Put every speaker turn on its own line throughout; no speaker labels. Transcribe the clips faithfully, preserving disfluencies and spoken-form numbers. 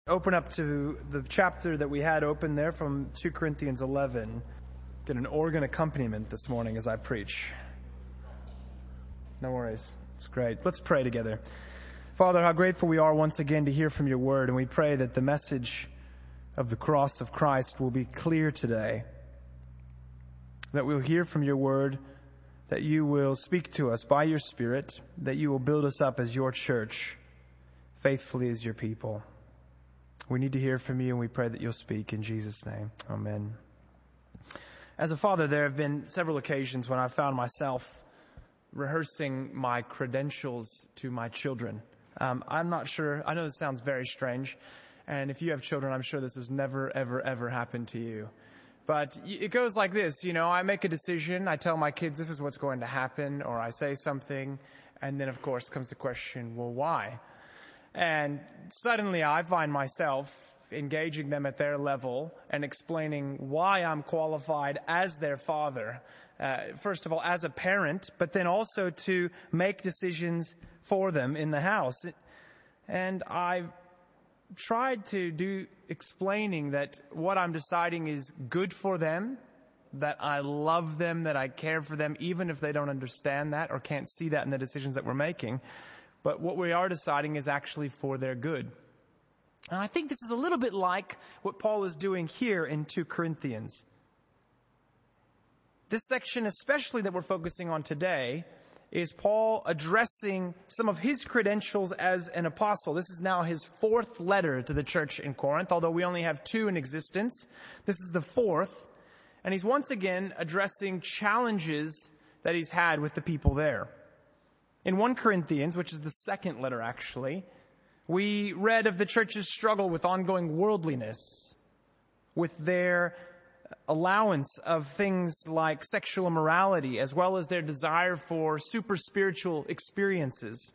Open up to the chapter that we had open there from two Corinthians eleven. Get an organ accompaniment this morning as I preach. No worries. It's great. Let's pray together. Father, how grateful we are once again to hear from your word, and we pray that the message of the cross of Christ will be clear today. That we'll hear from your word, that you will speak to us by your Spirit, that you will build us up as your church, faithfully as your people. We need to hear from you, and we pray that you'll speak in Jesus' name. Amen. As a father, there have been several occasions when I've found myself rehearsing my credentials to my children. Um, I'm not sure. I know this sounds very strange. And if you have children, I'm sure this has never, ever, ever happened to you. But it goes like this, you know, I make a decision. I tell my kids this is what's going to happen, or I say something. And then, of course, comes the question, well, why? And suddenly I find myself engaging them at their level and explaining why I'm qualified as their father. Uh, first of all, as a parent, but then also to make decisions for them in the house. And I've tried to do explaining that what I'm deciding is good for them, that I love them, that I care for them, even if they don't understand that or can't see that in the decisions that we're making. But what we are deciding is actually for their good. And I think this is a little bit like what Paul is doing here in two Corinthians. This section, especially that we're focusing on today, is Paul addressing some of his credentials as an apostle. This is now his fourth letter to the church in Corinth, although we only have two in existence. This is the fourth. And he's once again addressing challenges that he's had with the people there. In First Corinthians, which is the second letter actually, we read of the church's struggle with ongoing worldliness, with their allowance of things like sexual immorality, as well as their desire for super spiritual experiences.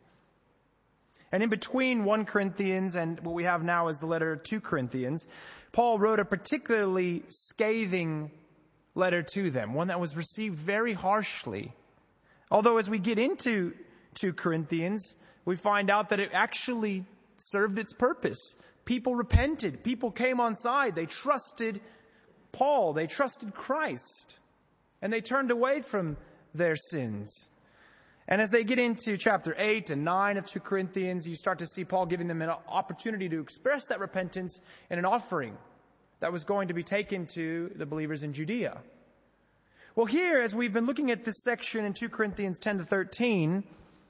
And in between First Corinthians and what we have now as the letter Second Corinthians, Paul wrote a particularly scathing letter to them, one that was received very harshly. Although as we get into Second Corinthians, we find out that it actually served its purpose. People repented. People came on side. They trusted Paul. They trusted Christ. And they turned away from their sins. And as they get into chapter eight and nine of Second Corinthians, you start to see Paul giving them an opportunity to express that repentance in an offering that was going to be taken to the believers in Judea. Well, here, as we've been looking at this section in Second Corinthians ten to thirteen,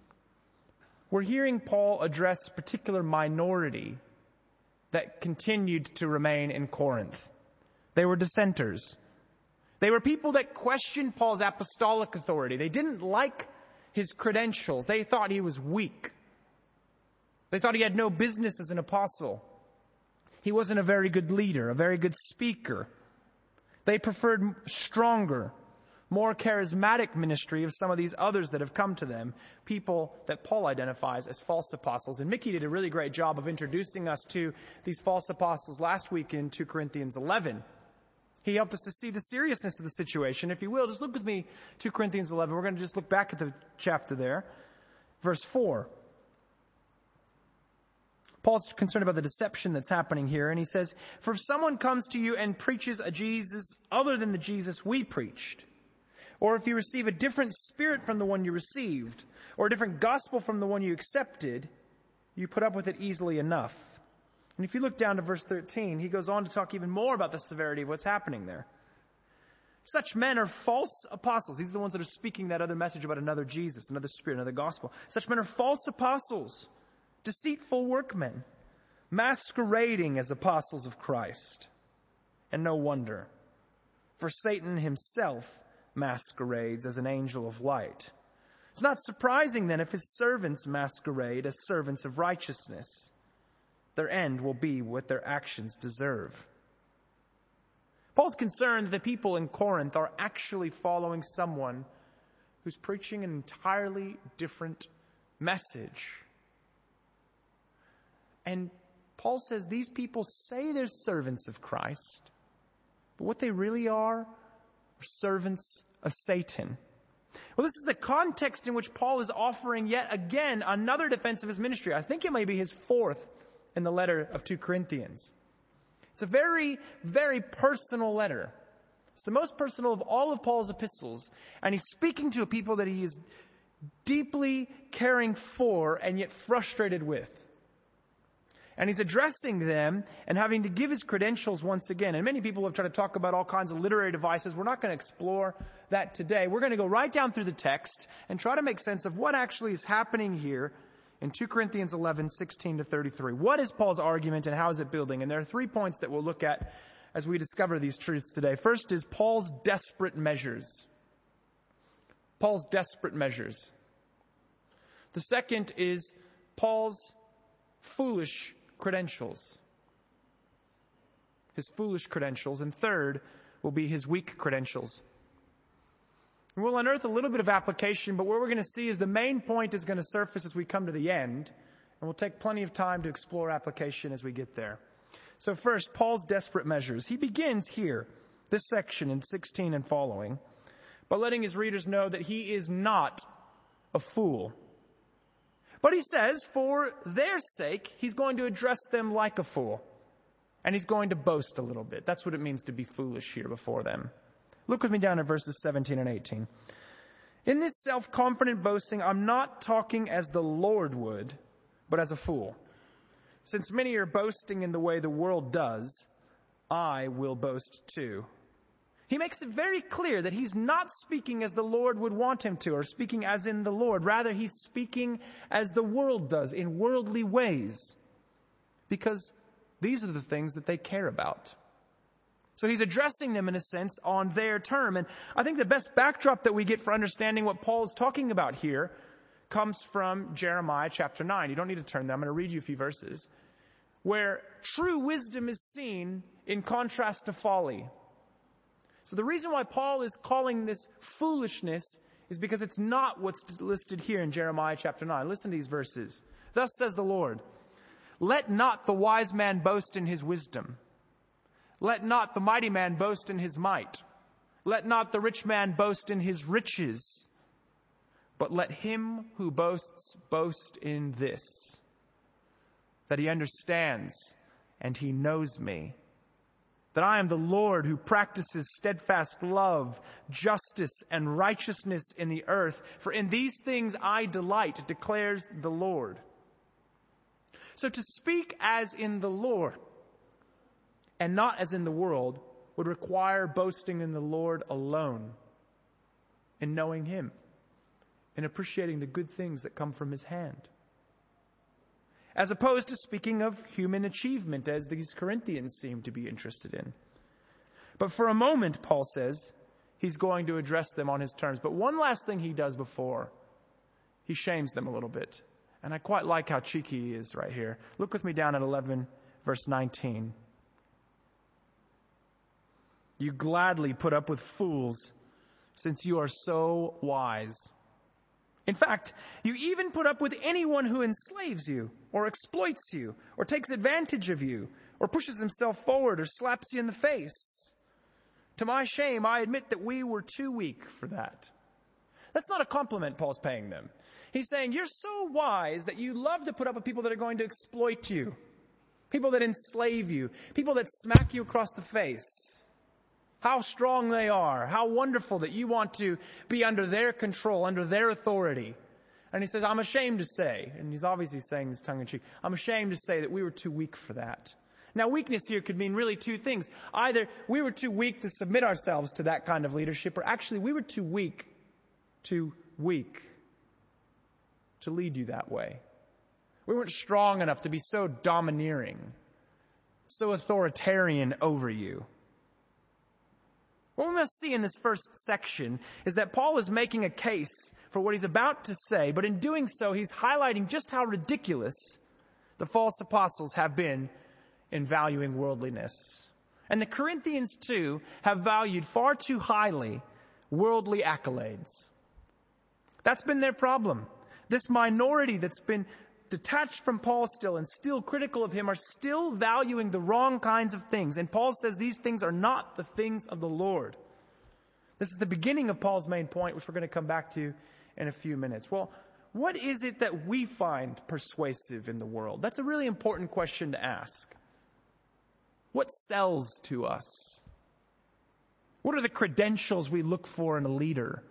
we're hearing Paul address a particular minority that continued to remain in Corinth. They were dissenters. They were people that questioned Paul's apostolic authority. They didn't like his credentials. They thought he was weak. They thought he had no business as an apostle. He wasn't a very good leader, a very good speaker. They preferred stronger, more charismatic ministry of some of these others that have come to them, people that Paul identifies as false apostles. And Mickey did a really great job of introducing us to these false apostles last week in Second Corinthians eleven. He helped us to see the seriousness of the situation. If you will, just look with me, Second Corinthians eleven. We're going to just look back at the chapter there. Verse four. Paul's concerned about the deception that's happening here, and he says, "For if someone comes to you and preaches a Jesus other than the Jesus we preached, or if you receive a different spirit from the one you received, or a different gospel from the one you accepted, you put up with it easily enough." And if you look down to verse thirteen, he goes on to talk even more about the severity of what's happening there. Such men are false apostles. These are the ones that are speaking that other message about another Jesus, another spirit, another gospel. Such men are false apostles, deceitful workmen, masquerading as apostles of Christ. And no wonder, for Satan himself masquerades as an angel of light. It's not surprising then if his servants masquerade as servants of righteousness. Their end will be what their actions deserve. Paul's concerned that the people in Corinth are actually following someone who's preaching an entirely different message. And Paul says these people say they're servants of Christ, but what they really are are servants of Satan. Well, this is the context in which Paul is offering yet again another defense of his ministry. I think it may be his fourth in the letter of Second Corinthians. It's a very, very personal letter. It's the most personal of all of Paul's epistles. And he's speaking to a people that he is deeply caring for and yet frustrated with. And he's addressing them and having to give his credentials once again. And many people have tried to talk about all kinds of literary devices. We're not going to explore that today. We're going to go right down through the text and try to make sense of what actually is happening here in Second Corinthians eleven, sixteen to thirty-three. What is Paul's argument and how is it building? And there are three points that we'll look at as we discover these truths today. First is Paul's desperate measures. Paul's desperate measures. The second is Paul's foolish credentials. His foolish credentials. And third will be his weak credentials. And we'll unearth a little bit of application, but what we're going to see is the main point is going to surface as we come to the end. And we'll take plenty of time to explore application as we get there. So first, Paul's desperate measures. He begins here, this section in sixteen and following, by letting his readers know that he is not a fool. But he says, for their sake, he's going to address them like a fool. And he's going to boast a little bit. That's what it means to be foolish here before them. Look with me down at verses seventeen and eighteen. In this self-confident boasting, I'm not talking as the Lord would, but as a fool. Since many are boasting in the way the world does, I will boast too. He makes it very clear that he's not speaking as the Lord would want him to, or speaking as in the Lord. Rather, he's speaking as the world does, in worldly ways. Because these are the things that they care about. So he's addressing them, in a sense, on their term. And I think the best backdrop that we get for understanding what Paul is talking about here comes from Jeremiah chapter nine. You don't need to turn there. I'm going to read you a few verses. Where true wisdom is seen in contrast to folly. So the reason why Paul is calling this foolishness is because it's not what's listed here in Jeremiah chapter nine. Listen to these verses. Thus says the Lord, let not the wise man boast in his wisdom. Let not the mighty man boast in his might. Let not the rich man boast in his riches. But let him who boasts boast in this, that he understands and he knows me. That I am the Lord who practices steadfast love, justice, and righteousness in the earth. For in these things I delight, declares the Lord. So to speak as in the Lord and not as in the world would require boasting in the Lord alone, in knowing him, in appreciating the good things that come from his hand. As opposed to speaking of human achievement, as these Corinthians seem to be interested in. But for a moment, Paul says, he's going to address them on his terms. But one last thing he does before, he shames them a little bit. And I quite like how cheeky he is right here. Look with me down at eleven, verse nineteen. You gladly put up with fools, since you are so wise. In fact, you even put up with anyone who enslaves you, or exploits you, or takes advantage of you, or pushes himself forward, or slaps you in the face. To my shame, I admit that we were too weak for that. That's not a compliment Paul's paying them. He's saying, you're so wise that you love to put up with people that are going to exploit you, people that enslave you, people that smack you across the face. How strong they are, how wonderful that you want to be under their control, under their authority. And he says, I'm ashamed to say, and he's obviously saying this tongue-in-cheek, I'm ashamed to say that we were too weak for that. Now, weakness here could mean really two things. Either we were too weak to submit ourselves to that kind of leadership, or actually we were too weak, too weak to lead you that way. We weren't strong enough to be so domineering, so authoritarian over you. What we must see in this first section is that Paul is making a case for what he's about to say, but in doing so, he's highlighting just how ridiculous the false apostles have been in valuing worldliness. And the Corinthians, too, have valued far too highly worldly accolades. That's been their problem. This minority that's been detached from Paul still and still critical of him are still valuing the wrong kinds of things. And Paul says these things are not the things of the Lord. This is the beginning of Paul's main point, which we're going to come back to in a few minutes. Well, what is it that we find persuasive in the world? That's a really important question to ask. What sells to us? What are the credentials we look for in a leader?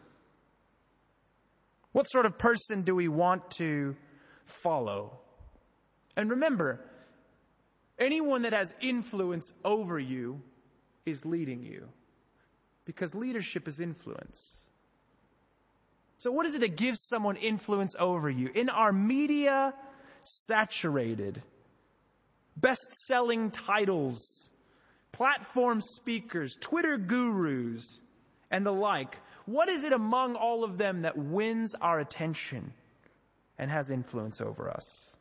What sort of person do we want to follow? And remember, anyone that has influence over you is leading you, because leadership is influence. So what is it that gives someone influence over you? In our media saturated, best-selling titles, platform speakers, Twitter gurus, and the like, what is it among all of them that wins our attention and has influence over us?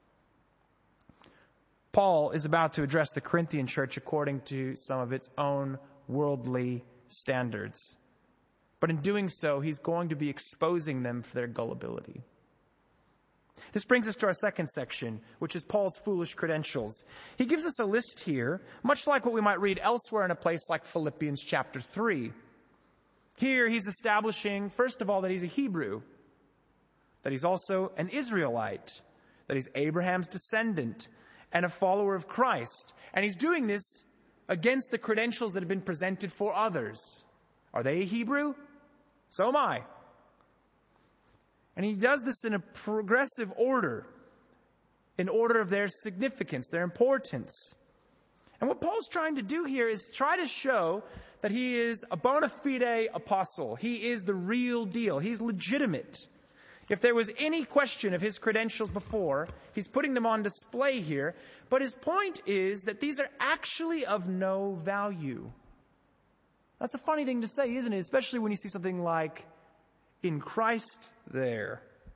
Paul is about to address the Corinthian church according to some of its own worldly standards. But in doing so, he's going to be exposing them for their gullibility. This brings us to our second section, which is Paul's foolish credentials. He gives us a list here, much like what we might read elsewhere in a place like Philippians chapter three. Here he's establishing, first of all, that he's a Hebrew, that he's also an Israelite, that he's Abraham's descendant, and a follower of Christ. And he's doing this against the credentials that have been presented for others. Are they a Hebrew? So am I. And he does this in a progressive order, in order of their significance, their importance. And what Paul's trying to do here is try to show that he is a bona fide apostle. He is the real deal. He's legitimate. If there was any question of his credentials before, he's putting them on display here. But his point is that these are actually of no value. That's a funny thing to say, isn't it? Especially when you see something like, in Christ there.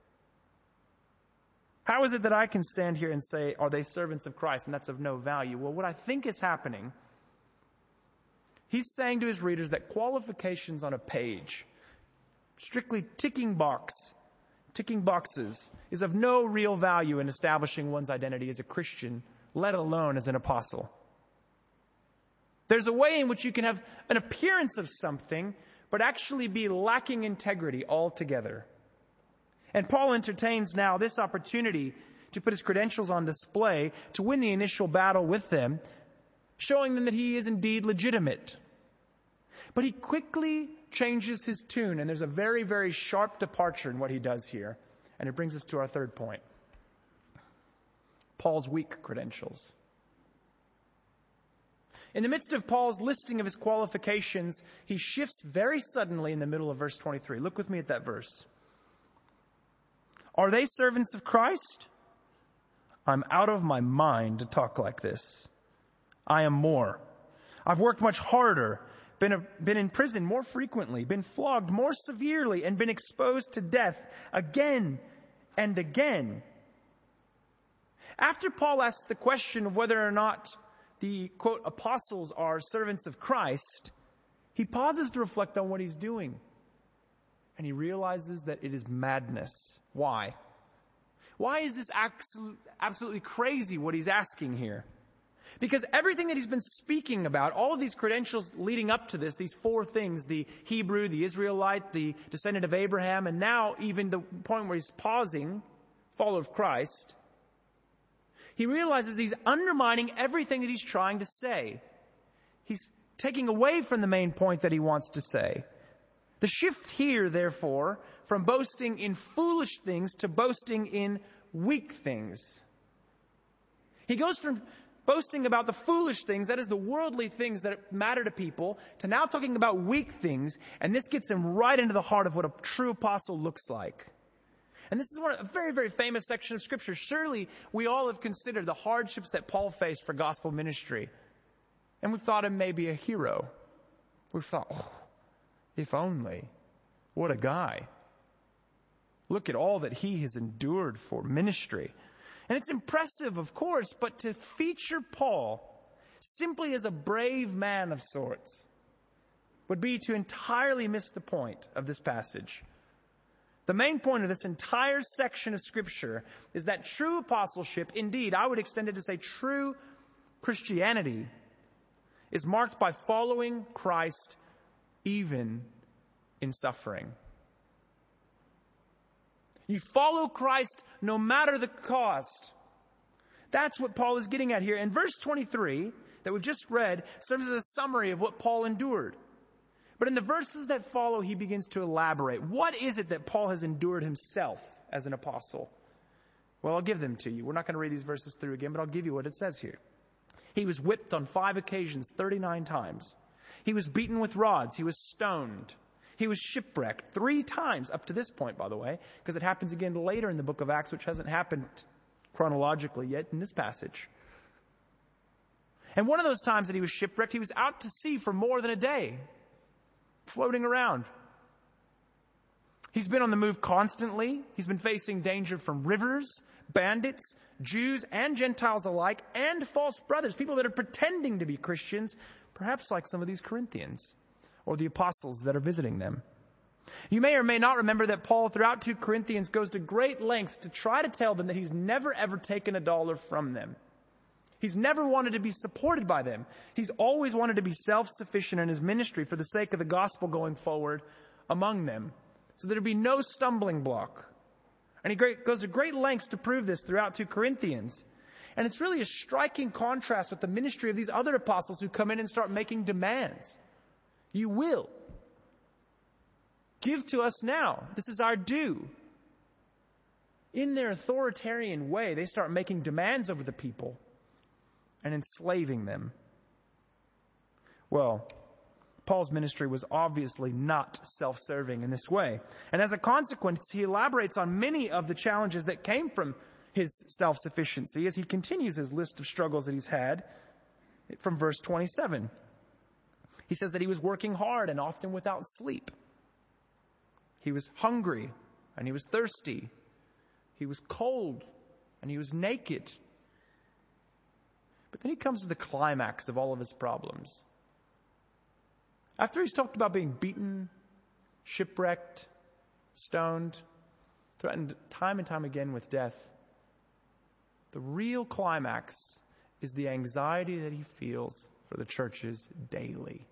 How is it that I can stand here and say, are they servants of Christ? And that's of no value. Well, what I think is happening, he's saying to his readers that qualifications on a page, strictly ticking box, ticking boxes, is of no real value in establishing one's identity as a Christian, let alone as an apostle. There's a way in which you can have an appearance of something, but actually be lacking integrity altogether. And Paul entertains now this opportunity to put his credentials on display, to win the initial battle with them, showing them that he is indeed legitimate. But he quickly changes his tune, and there's a very, very sharp departure in what he does here. And it brings us to our third point. Paul's weak credentials. In the midst of Paul's listing of his qualifications, he shifts very suddenly in the middle of verse twenty-three. Look with me at that verse. Are they servants of Christ? I'm out of my mind to talk like this. I am more. I've worked much harder, been, a, been in prison more frequently, been flogged more severely, and been exposed to death again and again. After Paul asks the question of whether or not the, quote, apostles are servants of Christ, he pauses to reflect on what he's doing. And he realizes that it is madness. Why? Why is this absolutely crazy what he's asking here? Because everything that he's been speaking about, all of these credentials leading up to this, these four things, the Hebrew, the Israelite, the descendant of Abraham, and now even the point where he's pausing, follower of Christ, he realizes he's undermining everything that he's trying to say. He's taking away from the main point that he wants to say. The shift here, therefore, from boasting in foolish things to boasting in weak things. He goes from boasting about the foolish things, that is the worldly things that matter to people, to now talking about weak things, and this gets him right into the heart of what a true apostle looks like. And this is one, a very, very famous section of Scripture. Surely we all have considered the hardships that Paul faced for gospel ministry. And we've thought him maybe a hero. We've thought, oh, if only. What a guy. Look at all that he has endured for ministry. And it's impressive, of course, but to feature Paul simply as a brave man of sorts would be to entirely miss the point of this passage. The main point of this entire section of Scripture is that true apostleship, indeed, I would extend it to say true Christianity, is marked by following Christ even in suffering. You follow Christ no matter the cost. That's what Paul is getting at here. And verse twenty-three that we've just read serves as a summary of what Paul endured. But in the verses that follow, he begins to elaborate. What is it that Paul has endured himself as an apostle? Well, I'll give them to you. We're not going to read these verses through again, but I'll give you what it says here. He was whipped on five occasions, thirty-nine times. He was beaten with rods. He was stoned. He was shipwrecked three times up to this point, by the way, because it happens again later in the book of Acts, which hasn't happened chronologically yet in this passage. And one of those times that he was shipwrecked, he was out to sea for more than a day, floating around. He's been on the move constantly. He's been facing danger from rivers, bandits, Jews and Gentiles alike, and false brothers, people that are pretending to be Christians, perhaps like some of these Corinthians or the apostles that are visiting them. You may or may not remember that Paul, throughout Second Corinthians, goes to great lengths to try to tell them that he's never ever taken a dollar from them. He's never wanted to be supported by them. He's always wanted to be self-sufficient in his ministry for the sake of the gospel going forward among them, so there'd be no stumbling block. And he goes to great lengths to prove this throughout Second Corinthians. And it's really a striking contrast with the ministry of these other apostles who come in and start making demands. You will. Give to us now. This is our due. In their authoritarian way, they start making demands over the people and enslaving them. Well, Paul's ministry was obviously not self-serving in this way. And as a consequence, he elaborates on many of the challenges that came from his self-sufficiency as he continues his list of struggles that he's had from verse twenty-seven. He says that he was working hard and often without sleep. He was hungry and he was thirsty. He was cold and he was naked. But then he comes to the climax of all of his problems. After he's talked about being beaten, shipwrecked, stoned, threatened time and time again with death, the real climax is the anxiety that he feels for the churches daily.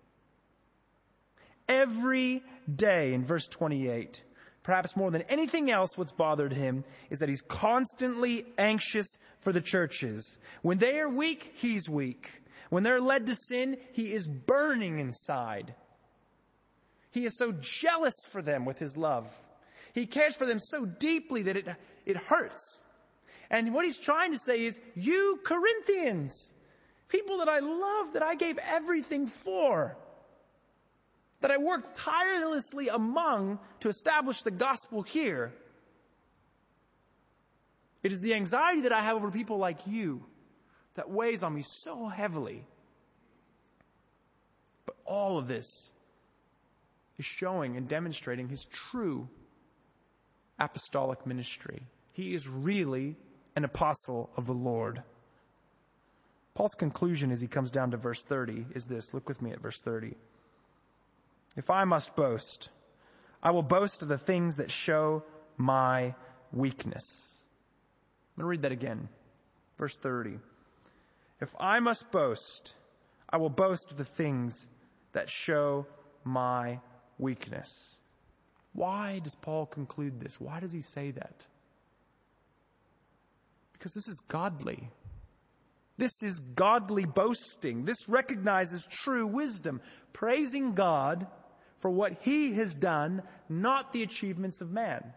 Every day, in verse twenty-eight, perhaps more than anything else, what's bothered him is that he's constantly anxious for the churches. When they are weak, he's weak. When they're led to sin, he is burning inside. He is so jealous for them with his love. He cares for them so deeply that it, it hurts. And what he's trying to say is, you Corinthians, people that I love, that I gave everything for, that I worked tirelessly among to establish the gospel here. It is the anxiety that I have over people like you that weighs on me so heavily. But all of this is showing and demonstrating his true apostolic ministry. He is really an apostle of the Lord. Paul's conclusion as he comes down to verse thirty is this. Look with me at verse thirty. If I must boast, I will boast of the things that show my weakness. I'm going to read that again. Verse thirty. If I must boast, I will boast of the things that show my weakness. Why does Paul conclude this? Why does he say that? Because this is godly. This is godly boasting. This recognizes true wisdom, praising God for what he has done, not the achievements of man.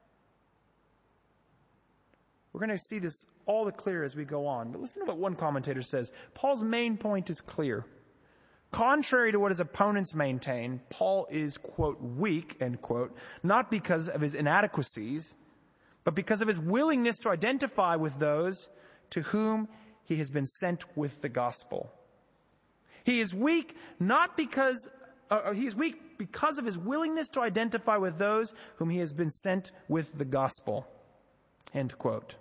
We're going to see this all the clearer as we go on. But listen to what one commentator says. Paul's main point is clear. Contrary to what his opponents maintain, Paul is, quote, weak, end quote, not because of his inadequacies, but because of his willingness to identify with those to whom he has been sent with the gospel. He is weak not because, uh, he is weak because of his willingness to identify with those whom he has been sent with the gospel. End quote.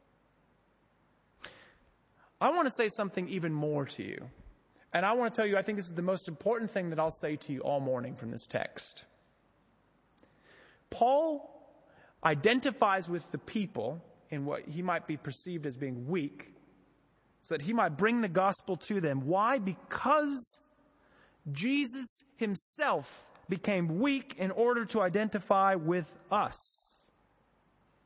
I want to say something even more to you. And I want to tell you, I think this is the most important thing that I'll say to you all morning from this text. Paul identifies with the people in what he might be perceived as being weak, so that he might bring the gospel to them. Why? Because Jesus himself became weak in order to identify with us.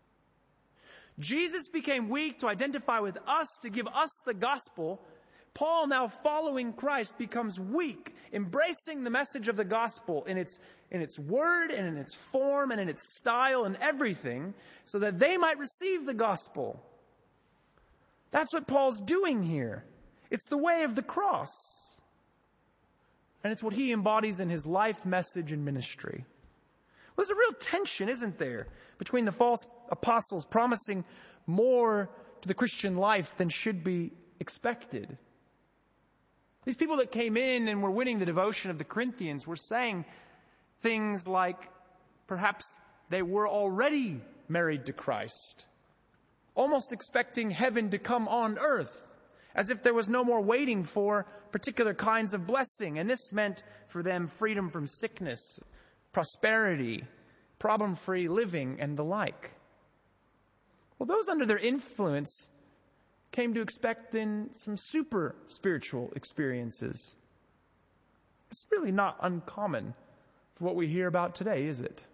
Jesus became weak to identify with us, to give us the gospel. Paul, now following Christ, becomes weak, embracing the message of the gospel in its, in its word and in its form and in its style and everything, so that they might receive the gospel. That's what Paul's doing here. It's the way of the cross. And it's what he embodies in his life, message, and ministry. Well, there's a real tension, isn't there, between the false apostles promising more to the Christian life than should be expected. These people that came in and were winning the devotion of the Corinthians were saying things like perhaps they were already married to Christ, almost expecting heaven to come on earth, as if there was no more waiting for particular kinds of blessing. And this meant for them freedom from sickness, prosperity, problem-free living, and the like. Well, those under their influence came to expect then some super spiritual experiences. It's really not uncommon for what we hear about today, is it?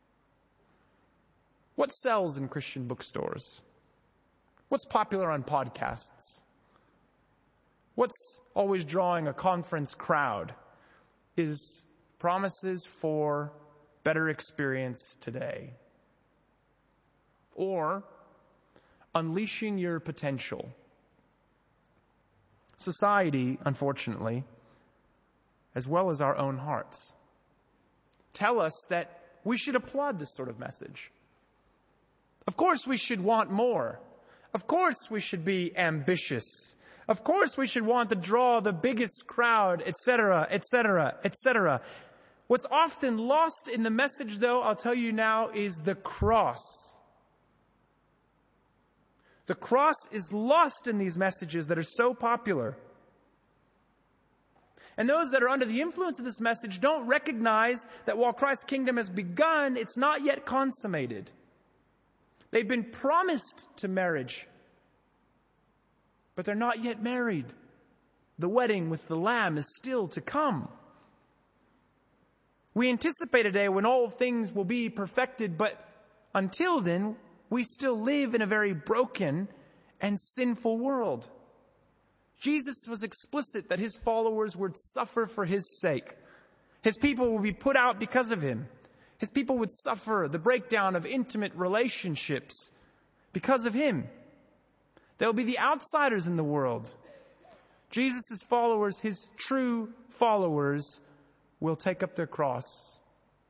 What sells in Christian bookstores? What's popular on podcasts? What's always drawing a conference crowd is promises for better experience today. Or unleashing your potential. Society, unfortunately, as well as our own hearts, tell us that we should applaud this sort of message. Of course we should want more. Of course we should be ambitious. Of course we should want to draw the biggest crowd, et cetera, et cetera, et cetera. What's often lost in the message, though, I'll tell you now, is the cross. The cross is lost in these messages that are so popular. And those that are under the influence of this message don't recognize that while Christ's kingdom has begun, it's not yet consummated. They've been promised to marriage, but they're not yet married. The wedding with the Lamb is still to come. We anticipate a day when all things will be perfected, but until then, we still live in a very broken and sinful world. Jesus was explicit that his followers would suffer for his sake. His people would be put out because of him. His people would suffer the breakdown of intimate relationships because of him. There will be the outsiders in the world. Jesus' followers, his true followers, will take up their cross.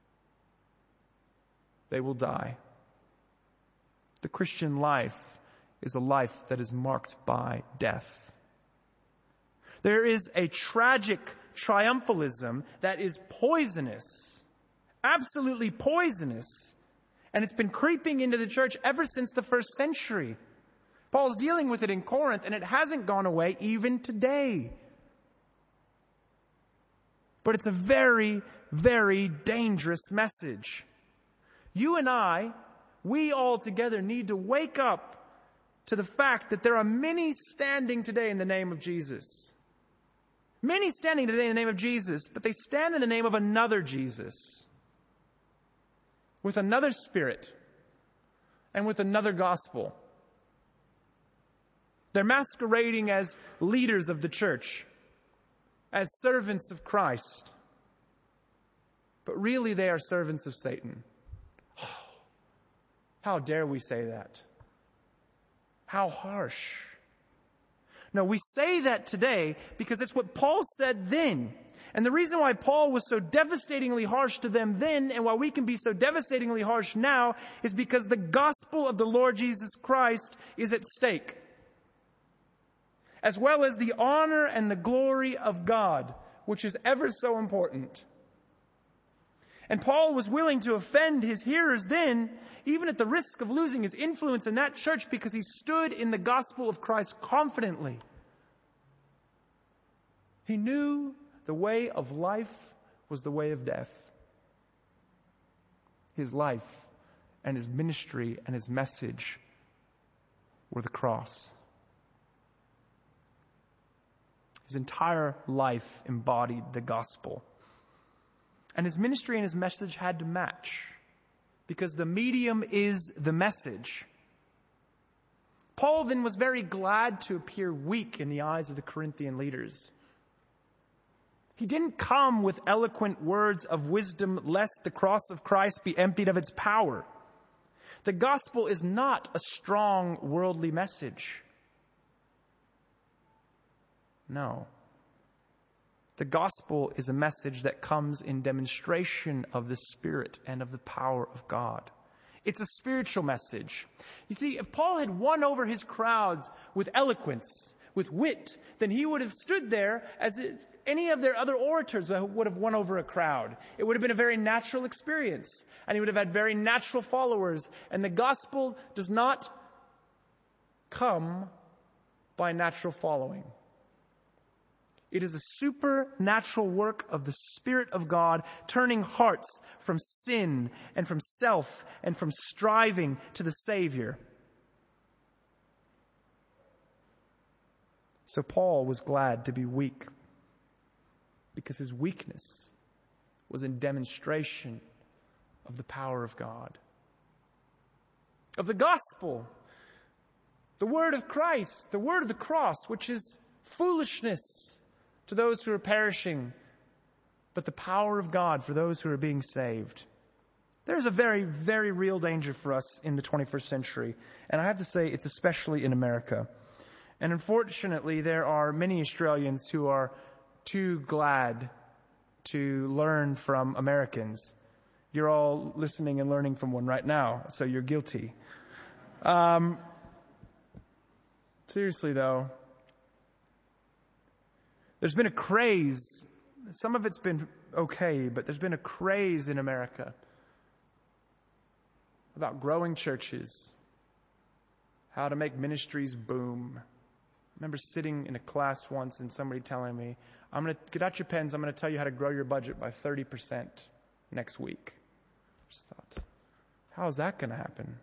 They will die. The Christian life is a life that is marked by death. There is a tragic triumphalism that is poisonous, absolutely poisonous, and it's been creeping into the church ever since the first century. Paul's dealing with it in Corinth, and it hasn't gone away even today. But it's a very, very dangerous message. You and I, we all together need to wake up to the fact that there are many standing today in the name of Jesus. Many standing today in the name of Jesus, but they stand in the name of another Jesus, with another spirit, and with another gospel. They're masquerading as leaders of the church, as servants of Christ. But really they are servants of Satan. Oh, how dare we say that? How harsh. No, we say that today because it's what Paul said then. And the reason why Paul was so devastatingly harsh to them then, and why we can be so devastatingly harsh now, is because the gospel of the Lord Jesus Christ is at stake, as well as the honor and the glory of God, which is ever so important. And Paul was willing to offend his hearers then, even at the risk of losing his influence in that church, because he stood in the gospel of Christ confidently. He knew the way of life was the way of death. His life and his ministry and his message were the cross. His entire life embodied the gospel. And his ministry and his message had to match, because the medium is the message. Paul then was very glad to appear weak in the eyes of the Corinthian leaders. He didn't come with eloquent words of wisdom lest the cross of Christ be emptied of its power. The gospel is not a strong worldly message. No. The gospel is a message that comes in demonstration of the Spirit and of the power of God. It's a spiritual message. You see, if Paul had won over his crowds with eloquence, with wit, then he would have stood there as if any of their other orators would have won over a crowd. It would have been a very natural experience, and he would have had very natural followers. And the gospel does not come by natural following. It is a supernatural work of the Spirit of God, turning hearts from sin and from self and from striving to the Savior. So Paul was glad to be weak, because his weakness was in demonstration of the power of God. Of the gospel, the word of Christ, the word of the cross, which is foolishness to those who are perishing, but the power of God for those who are being saved. There's a very, very real danger for us in the twenty-first century. And I have to say, it's especially in America. And unfortunately, there are many Australians who are too glad to learn from Americans. You're all listening and learning from one right now, so you're guilty. Um, seriously, though, there's been a craze. Some of it's been okay, but there's been a craze in America about growing churches, how to make ministries boom. I remember sitting in a class once and somebody telling me, I'm going to get out your pens. I'm going to tell you how to grow your budget by thirty percent next week. I just thought, how is that going to happen?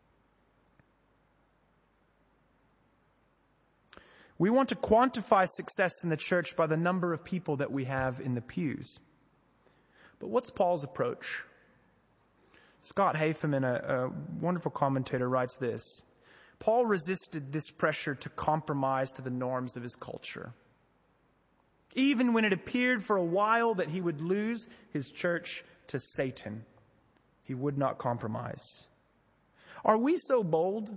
We want to quantify success in the church by the number of people that we have in the pews. But what's Paul's approach? Scott Haferman, a, a wonderful commentator, writes this: Paul resisted this pressure to compromise to the norms of his culture. Even when it appeared for a while that he would lose his church to Satan, he would not compromise. Are we so bold?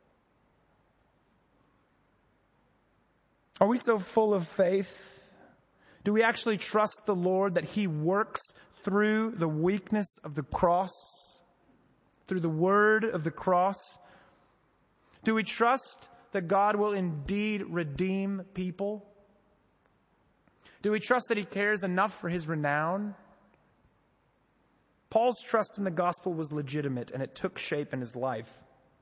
Are we so full of faith? Do we actually trust the Lord that he works through the weakness of the cross, through the word of the cross? Do we trust that God will indeed redeem people? Do we trust that he cares enough for his renown? Paul's trust in the gospel was legitimate, and it took shape in his life.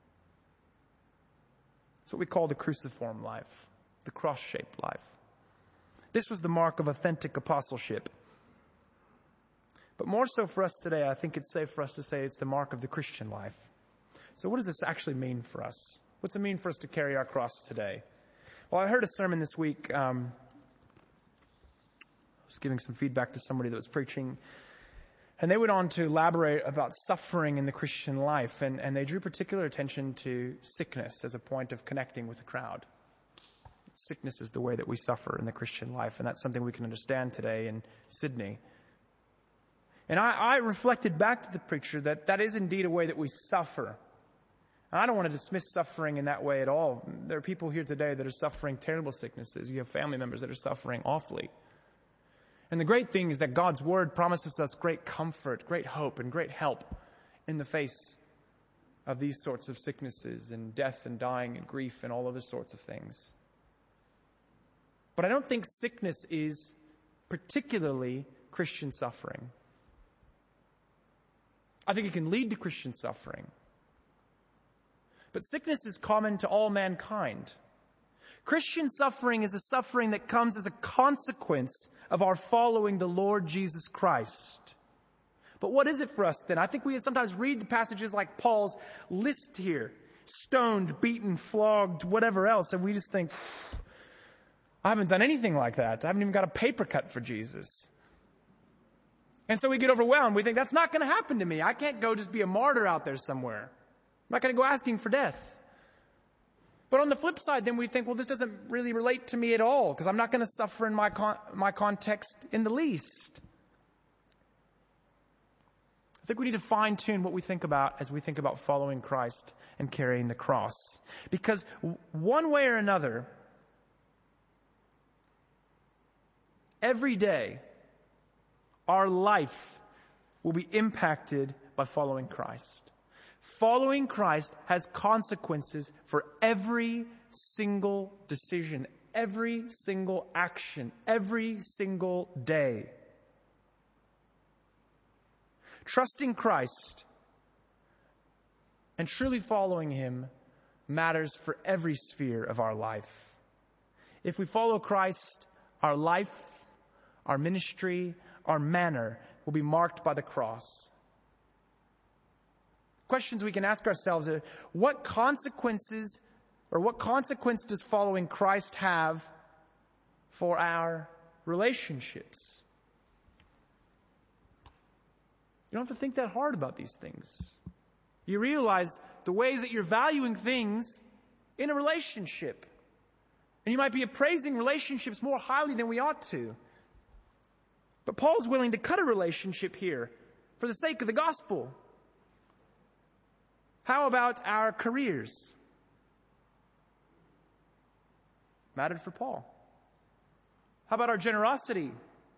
It's what we call the cruciform life, the cross-shaped life. This was the mark of authentic apostleship. But more so for us today, I think it's safe for us to say it's the mark of the Christian life. So what does this actually mean for us? What's it mean for us to carry our cross today? Well, I heard a sermon this week. Um, I was giving some feedback to somebody that was preaching, and they went on to elaborate about suffering in the Christian life, and, and they drew particular attention to sickness as a point of connecting with the crowd. Sickness is the way that we suffer in the Christian life, and that's something we can understand today in Sydney. And I, I reflected back to the preacher that that is indeed a way that we suffer. And I don't want to dismiss suffering in that way at all. There are people here today that are suffering terrible sicknesses. You have family members that are suffering awfully. And the great thing is that God's word promises us great comfort, great hope, and great help in the face of these sorts of sicknesses and death and dying and grief and all other sorts of things. But I don't think sickness is particularly Christian suffering. I think it can lead to Christian suffering. But sickness is common to all mankind. Christian suffering is a suffering that comes as a consequence of our following the Lord Jesus Christ. But what is it for us then? I think we sometimes read the passages like Paul's list here. Stoned, beaten, flogged, whatever else. And we just think, I haven't done anything like that. I haven't even got a paper cut for Jesus. And so we get overwhelmed. We think, that's not going to happen to me. I can't go just be a martyr out there somewhere. I'm not going to go asking for death. But on the flip side, then we think, well, this doesn't really relate to me at all because I'm not going to suffer in my con- my context in the least. I think we need to fine-tune what we think about as we think about following Christ and carrying the cross. Because one way or another, every day, our life will be impacted by following Christ. Following Christ has consequences for every single decision, every single action, every single day. Trusting Christ and truly following Him matters for every sphere of our life. If we follow Christ, our life, our ministry, our manner will be marked by the cross. Questions we can ask ourselves are, what consequences or what consequence does following Christ have for our relationships? You don't have to think that hard about these things. You realize the ways that you're valuing things in a relationship. And you might be appraising relationships more highly than we ought to. But Paul's willing to cut a relationship here for the sake of the gospel. How about our careers? Mattered for Paul. How about our generosity?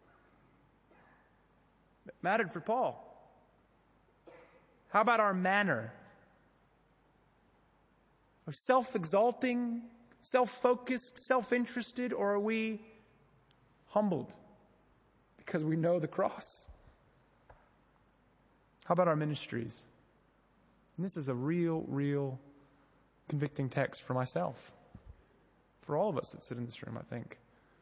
Mattered for Paul. How about our manner? Are we self-exalting, self-focused, self-interested, or are we humbled because we know the cross? How about our ministries? And this is a real, real convicting text for myself, for all of us that sit in this room, I think.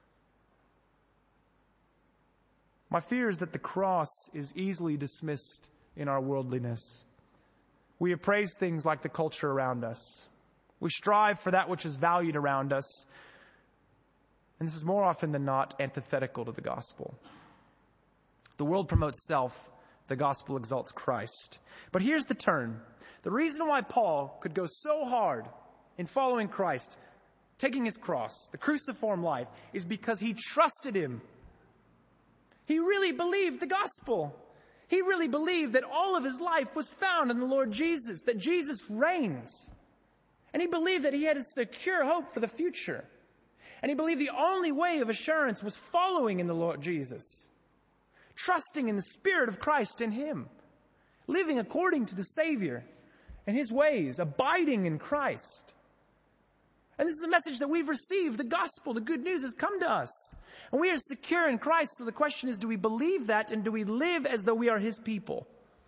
My fear is that the cross is easily dismissed in our worldliness. We appraise things like the culture around us. We strive for that which is valued around us. And this is more often than not antithetical to the gospel. The world promotes self. The gospel exalts Christ. But here's the turn. The reason why Paul could go so hard in following Christ, taking his cross, the cruciform life, is because he trusted Him. He really believed the gospel. He really believed that all of his life was found in the Lord Jesus, that Jesus reigns. And he believed that he had a secure hope for the future. And he believed the only way of assurance was following in the Lord Jesus, trusting in the Spirit of Christ in Him, living according to the Savior and His ways, abiding in Christ. And this is a message that we've received. The gospel, the good news has come to us. And we are secure in Christ. So the question is, do we believe that and do we live as though we are His people?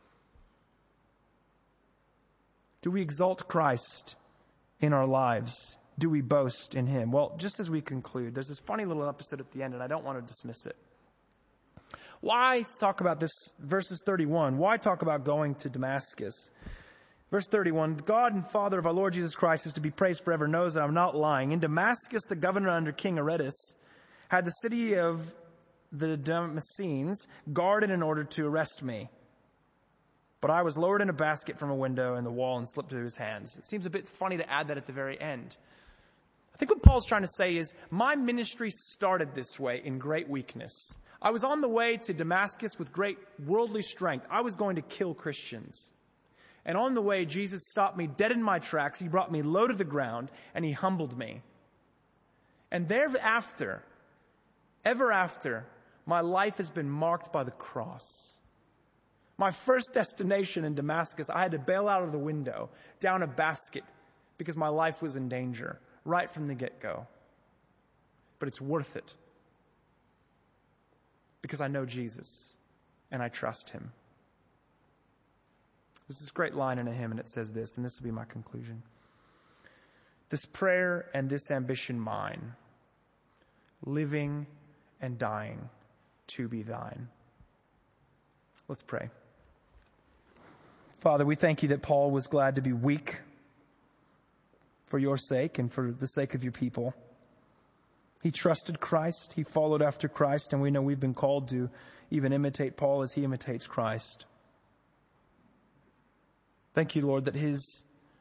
Do we exalt Christ in our lives? Do we boast in Him? Well, just as we conclude, there's this funny little episode at the end, and I don't want to dismiss it. Why talk about this? Verses thirty-one. Why talk about going to Damascus? Verse thirty-one, the God and Father of our Lord Jesus Christ is to be praised forever, knows that I'm not lying. In Damascus, the governor under King Aretas had the city of the Damascenes guarded in order to arrest me. But I was lowered in a basket from a window in the wall and slipped through his hands. It seems a bit funny to add that at the very end. I think what Paul's trying to say is, my ministry started this way in great weakness. I was on the way to Damascus with great worldly strength. I was going to kill Christians. And on the way, Jesus stopped me dead in my tracks. He brought me low to the ground, and He humbled me. And thereafter, ever after, my life has been marked by the cross. My first destination in Damascus, I had to bail out of the window, down a basket, because my life was in danger, right from the get-go. But it's worth it, because I know Jesus, and I trust Him. There's this great line in a hymn, and it says this, and this will be my conclusion. This prayer and this ambition mine, living and dying to be Thine. Let's pray. Father, we thank You that Paul was glad to be weak for Your sake and for the sake of Your people. He trusted Christ. He followed after Christ, and we know we've been called to even imitate Paul as he imitates Christ. Thank You, Lord, that his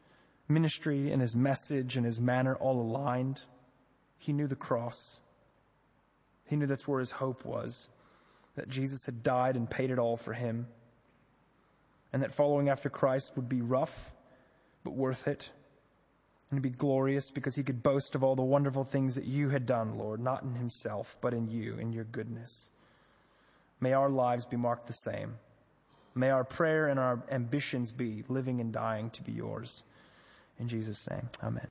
ministry and his message and his manner all aligned. He knew the cross. He knew that's where his hope was, that Jesus had died and paid it all for him, and that following after Christ would be rough, but worth it, and be glorious because he could boast of all the wonderful things that you had done, Lord, not in himself, but in you, in your goodness. May our lives be marked the same. May our prayer and our ambitions be living and dying to be yours. In Jesus' name, amen.